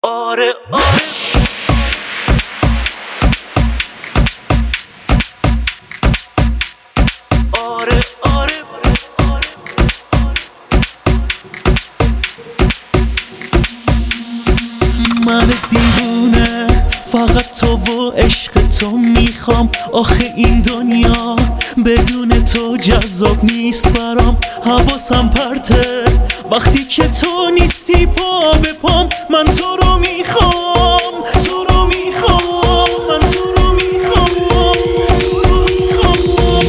آره آره آره آره من دیوونه فقط تو و عشق تو میخوام. آخه این دنیا بدون تو جذاب نیست برام. حواسم پرته وقتی که تو نیستی، پا به پام من تو رو میخوام، تو رو میخوام، من تو رو میخوام، تو رو میخوام.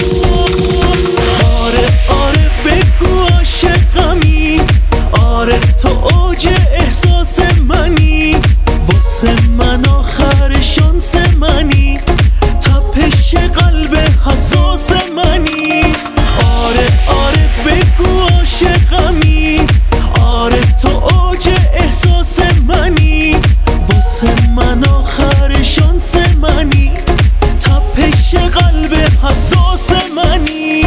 آره آره بگو عاشقمی، آره تو اوج احساس منی، واسه من آخر شانس منی، تپش قلب حساس منی. آره آره بگو عاشقمی، آره تو اوج احساس منی، واسه من آخر شانس منی، تپش قلب حساس منی.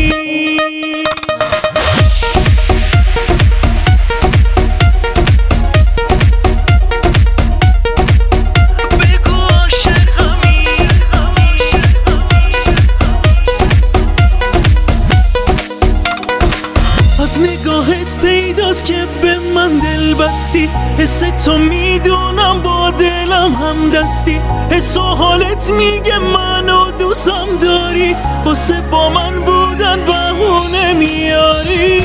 از نگاهت پیداست که به من دل بستی، حس تو میدونم با دلم هم دستی، حس و حالت میگه منو دوستم داری، واسه با من بودن بهونه میاری.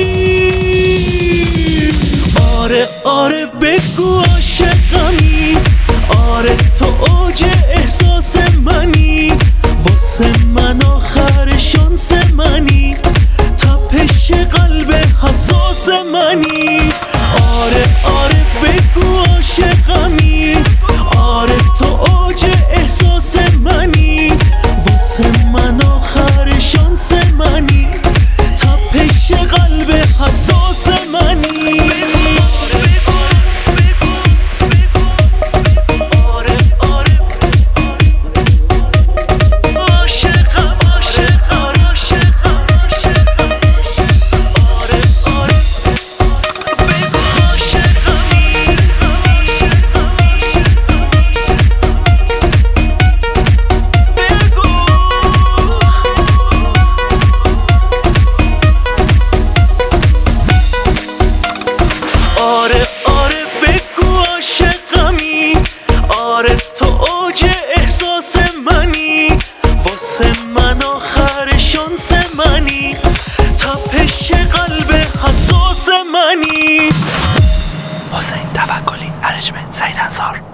آره آره بگو عاشقمی، آره تو اوج احساس منی، واسه من آخر شانس منی، تپش قلب حساس منی. آره آره بگو عاشقمی، آره تو اوج احساس منی، واسه من آخر شانس منی، تپش قلب حساس منی. آره آره بگو عاشقمی، آره تو اوج احساس منی، واسه من آخر شانس منی، تپش قلب حساس منی. حسین توکلی، ارنجمنت سعید انصار.